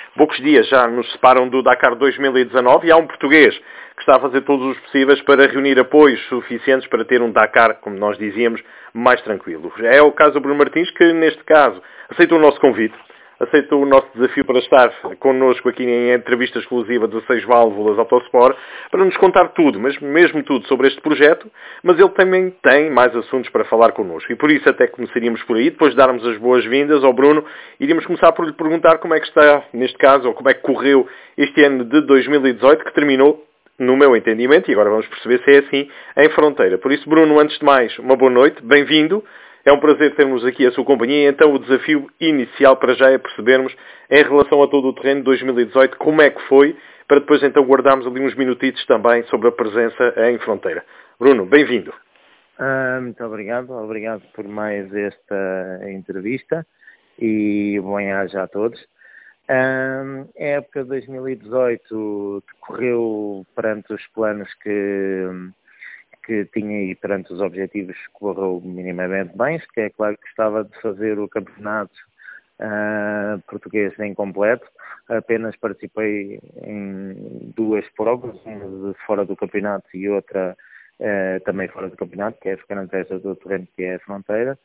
Poucos dias já nos separam do Dakar 2019 e há um português que está a fazer todos os possíveis para reunir apoios suficientes para ter um Dakar, como nós dizíamos, mais tranquilo. É o caso do Bruno Martins, que neste caso aceitou o nosso convite, aceitou o nosso desafio para estar connosco aqui em entrevista exclusiva 16 Válvulas Autosport, para nos contar tudo, mas mesmo tudo sobre este projeto, mas ele também tem mais assuntos para falar connosco. E por isso até começaríamos por aí, depois de darmos as boas-vindas ao Bruno, iríamos começar por lhe perguntar como é que está, neste caso, ou como é que correu este ano de 2018, que terminou, no meu entendimento, e agora vamos perceber se é assim, em Fronteira. Por isso, Bruno, antes de mais, uma boa noite, bem-vindo. É um prazer termos aqui a sua companhia. Então, o desafio inicial para já é percebermos, em relação a todo o terreno de 2018, como é que foi, para depois então guardarmos ali uns minutitos também sobre a presença em Fronteira. Bruno, bem-vindo. Muito obrigado. Obrigado por mais esta entrevista e bom-aja a todos. A época de 2018 decorreu perante os planos que tinha e perante os objetivos correu minimamente bem, que é claro que gostava de fazer o campeonato português em completo. Apenas participei em duas provas, uma de fora do campeonato e outra também fora do campeonato, que é a Fernandes do Terreno, que é a Fronteira.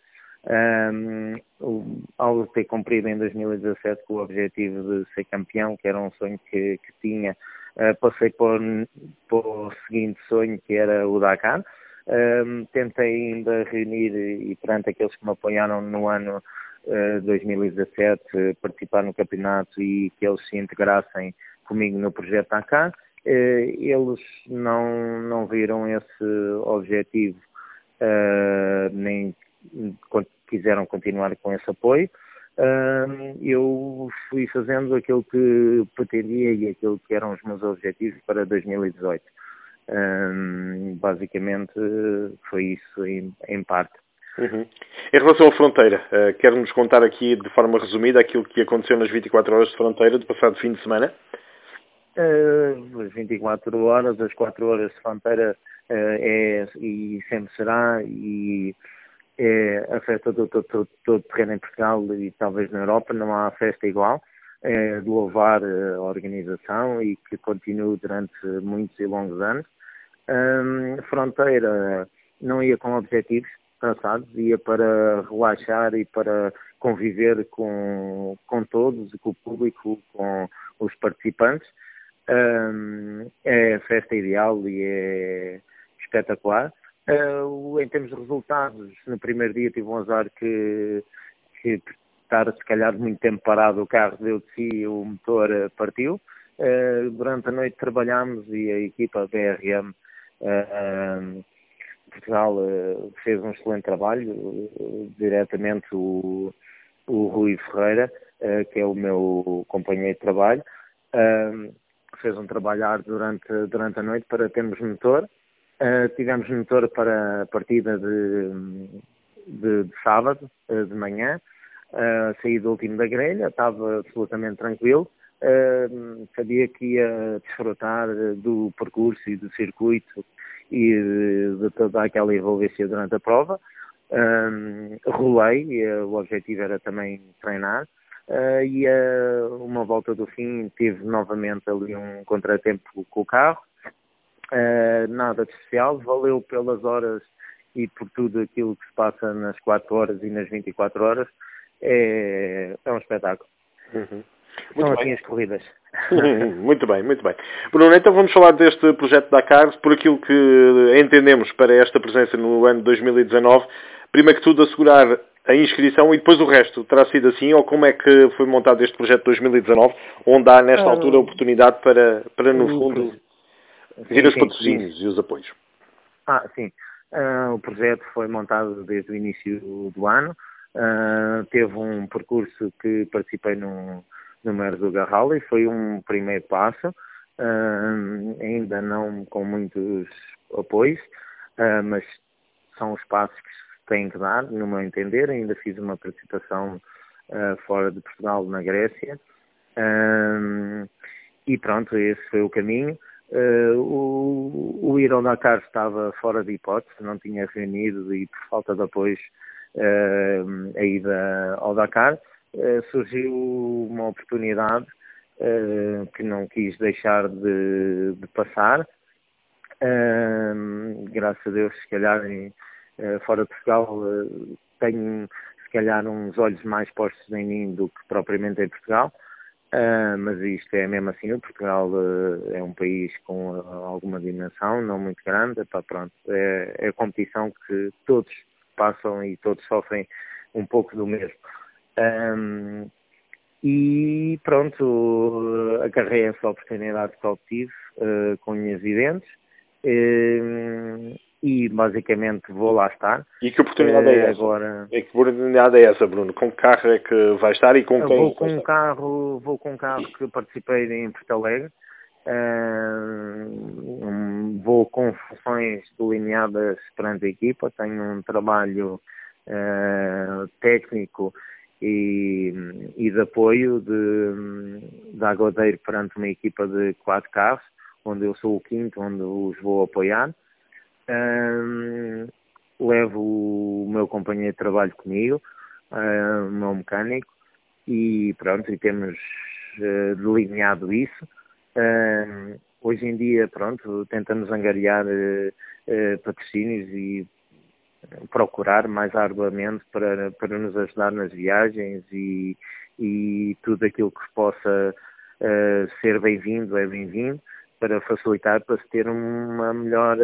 Ao ter cumprido em 2017 com o objetivo de ser campeão, que era um sonho que tinha, passei para o seguinte sonho, que era o Dakar. Tentei ainda reunir, e perante aqueles que me apoiaram no ano 2017, participar no campeonato e que eles se integrassem comigo no projeto Dakar. Eles não viram esse objetivo, nem quiseram continuar com esse apoio. Eu fui fazendo aquilo que pretendia e aquilo que eram os meus objetivos para 2018. Basicamente foi isso em parte. Uhum. Em relação à Fronteira, quer-nos contar aqui de forma resumida aquilo que aconteceu nas 24 horas de Fronteira do passado fim de semana? As 24 horas, as 4 horas de Fronteira é e sempre será, e é a festa do todo terreno em Portugal e talvez na Europa. Não há festa igual. É de louvar a organização e que continue durante muitos e longos anos. Fronteira não ia com objetivos traçados, ia para relaxar e para conviver com todos, com o público, com os participantes. É a festa ideal e é espetacular. Em termos de resultados, no primeiro dia tive um azar que estar se calhar muito tempo parado, o carro deu de si e o motor partiu. Durante a noite trabalhámos e a equipa BRM Portugal fez um excelente trabalho, diretamente o Rui Ferreira, que é o meu companheiro de trabalho, fez um trabalho durante a noite para termos motor. Tivemos motor para a partida de sábado, de manhã. Saí do último da grelha, estava absolutamente tranquilo. Sabia que ia desfrutar do percurso e do circuito e de toda aquela envolvência durante a prova. Rolei, e o objetivo era também treinar. E a uma volta do fim tive novamente ali um contratempo com o carro. Nada de especial, valeu pelas horas e por tudo aquilo que se passa nas 4 horas e nas 24 horas. É um espetáculo. Uhum. São assim as corridas. Muito bem, muito bem. Bruno, então vamos falar deste projeto Dakar, por aquilo que entendemos para esta presença no ano de 2019. Primeiro que tudo, assegurar a inscrição e depois o resto. Terá sido assim, ou como é que foi montado este projeto de 2019, onde há nesta altura a oportunidade para no fundo, vir os patrocínios e os apoios? Sim. O projeto foi montado desde o início do ano. Teve um percurso que participei no Merzouga Rally, foi um primeiro passo, ainda não com muitos apoios, mas são os passos que se têm que dar, no meu entender. Ainda fiz uma participação fora de Portugal, na Grécia, e pronto, esse foi o caminho. O ir ao Dakar estava fora de hipótese, não tinha reunido e por falta de apoios a ida ao Dakar. Surgiu uma oportunidade que não quis deixar de passar. Graças a Deus, se calhar, fora de Portugal, tenho, se calhar, uns olhos mais postos em mim do que propriamente em Portugal. Mas isto é mesmo assim, o Portugal é um país com alguma dimensão, não muito grande. Pronto, é a competição que todos passam e todos sofrem um pouco do mesmo. E pronto, agarrei essa oportunidade que obtive com unhas e dentes e basicamente vou lá estar. E que oportunidade é essa? Agora... E que oportunidade é essa, Bruno? Com que carro é que vai estar e com quem? Vou com um carro que participei em Porto Alegre. Vou com funções delineadas perante a equipa. Tenho um trabalho técnico e de apoio de aguadeiro perante uma equipa de 4 carros, onde eu sou o quinto, onde os vou apoiar. Levo o meu companheiro de trabalho comigo, o meu mecânico, e pronto, e temos delineado isso. Hoje em dia, pronto, tentamos angariar patrocínios e procurar mais arduamente para nos ajudar nas viagens e tudo aquilo que possa ser bem-vindo é bem-vindo, para facilitar, para se ter uma melhor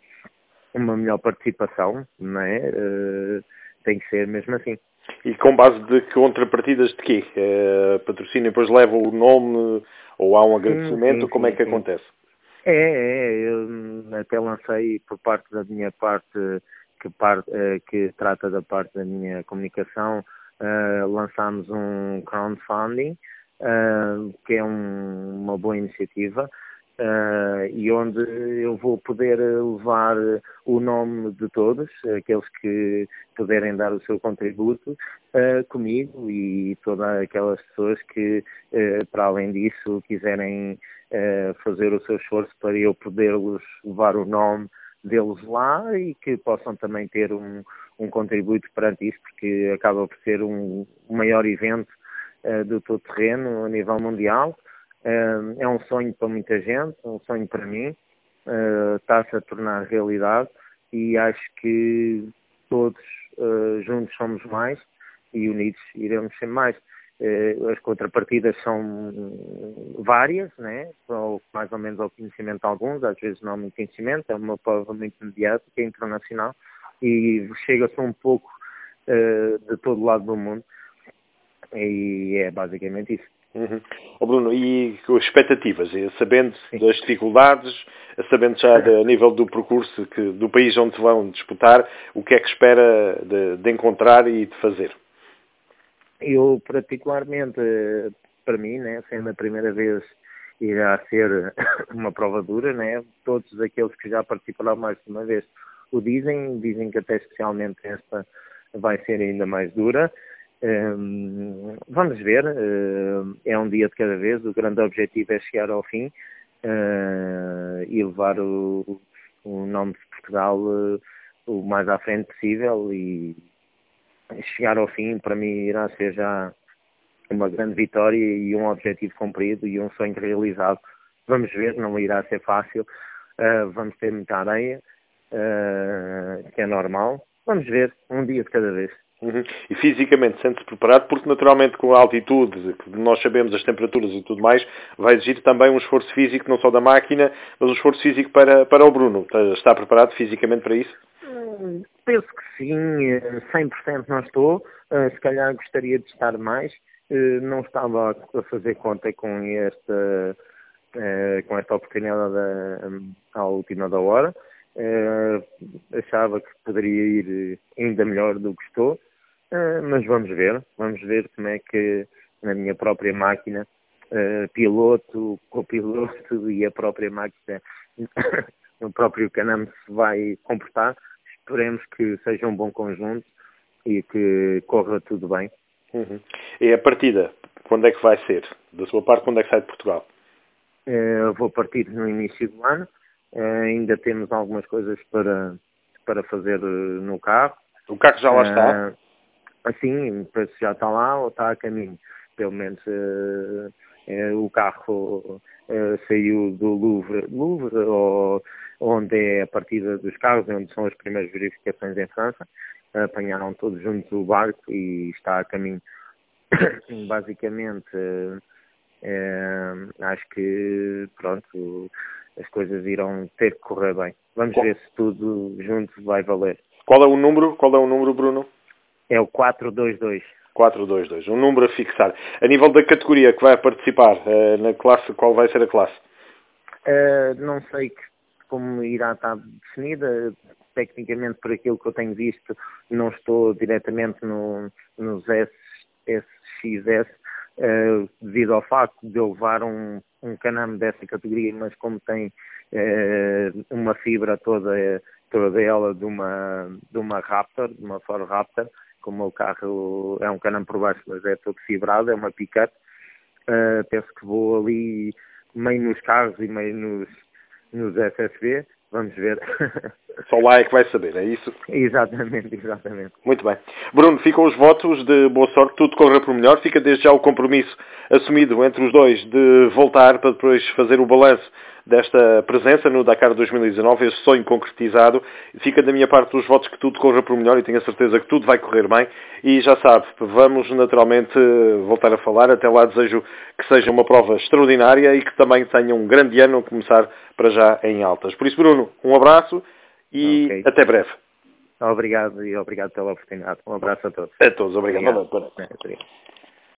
participação, não é? Tem que ser mesmo assim. E com base de contrapartidas de quê? Patrocínio depois leva o nome ou há um agradecimento? Sim, Como é que acontece? Eu até lancei por parte da minha parte, que trata da parte da minha comunicação, lançámos um crowdfunding, que é uma boa iniciativa, e onde eu vou poder levar o nome de todos, aqueles que puderem dar o seu contributo comigo e todas aquelas pessoas que, para além disso, quiserem fazer o seu esforço para eu poder-los levar o nome deles lá e que possam também ter um contributo perante isso, porque acaba por ser o maior evento do todo terreno a nível mundial. É um sonho para muita gente, um sonho para mim, está-se a tornar realidade e acho que todos juntos somos mais e unidos iremos ser mais. As contrapartidas são várias, né? Ou mais ou menos ao conhecimento de alguns, às vezes não há muito conhecimento, é uma prova muito mediática, internacional e chega-se um pouco de todo lado do mundo e é basicamente isso. Uhum. Bruno, e as expectativas? Sabendo das dificuldades, sabendo já a nível do percurso do país onde vão disputar, o que é que espera de encontrar e de fazer? Eu, particularmente, para mim, né, sendo a primeira vez, irá ser uma prova dura, né? Todos aqueles que já participaram mais de uma vez o dizem que até especialmente esta vai ser ainda mais dura. Vamos ver, é um dia de cada vez, o grande objetivo é chegar ao fim e levar o nome de Portugal o mais à frente possível e chegar ao fim para mim irá ser já uma grande vitória e um objetivo cumprido e um sonho realizado. Vamos ver, não irá ser fácil, vamos ter muita areia, que é normal, vamos ver, um dia de cada vez. Uhum. E fisicamente sente-se preparado, porque naturalmente com a altitude, que nós sabemos as temperaturas e tudo mais, vai exigir também um esforço físico, não só da máquina, mas um esforço físico para o Bruno. Está preparado fisicamente para isso? Penso que sim, 100% não estou, se calhar gostaria de estar mais, não estava a fazer conta com esta oportunidade à última da hora. Achava que poderia ir ainda melhor do que estou, mas vamos ver como é que na minha própria máquina, piloto, copiloto e a própria máquina, o próprio Canam se vai comportar. Esperemos que seja um bom conjunto e que corra tudo bem. Uhum. E a partida, quando é que vai ser? Da sua parte, quando é que sai de Portugal? Vou partir no início do ano. Ainda temos algumas coisas para fazer no carro. O carro já lá está? Assim, já está lá ou está a caminho. pelo menos o carro saiu do Louvre, onde é a partida dos carros, onde são as primeiras verificações em França. Apanharam todos juntos o barco e está a caminho. Basicamente, acho que, pronto, as coisas irão ter que correr bem. Vamos ver se tudo junto vai valer. Qual é o número, Bruno? É o 422. 422, um número a fixar. A nível da categoria que vai participar, na classe, qual vai ser a classe? Não sei como irá estar definida. Tecnicamente, por aquilo que eu tenho visto, não estou diretamente nos SXS, devido ao facto de eu levar um Can-Am dessa categoria, mas como tem uma fibra toda ela de uma Raptor, de uma Ford Raptor, como o meu carro é um Can-Am por baixo, mas é todo fibrado, é uma pick-up, penso que vou ali meio nos carros e meio nos FSV, vamos ver. Só lá é que vai saber, é isso? Exatamente. Muito bem. Bruno, ficam os votos de boa sorte, tudo corra por melhor. Fica desde já o compromisso assumido entre os dois de voltar para depois fazer o balanço desta presença no Dakar 2019, esse sonho concretizado. Fica da minha parte os votos que tudo corra por melhor e tenho a certeza que tudo vai correr bem. E já sabe, vamos naturalmente voltar a falar. Até lá desejo que seja uma prova extraordinária e que também tenha um grande ano a começar para já em altas. Por isso, Bruno, um abraço e até breve. Obrigado pela oportunidade. Um abraço a todos. A todos, obrigado. Obrigado.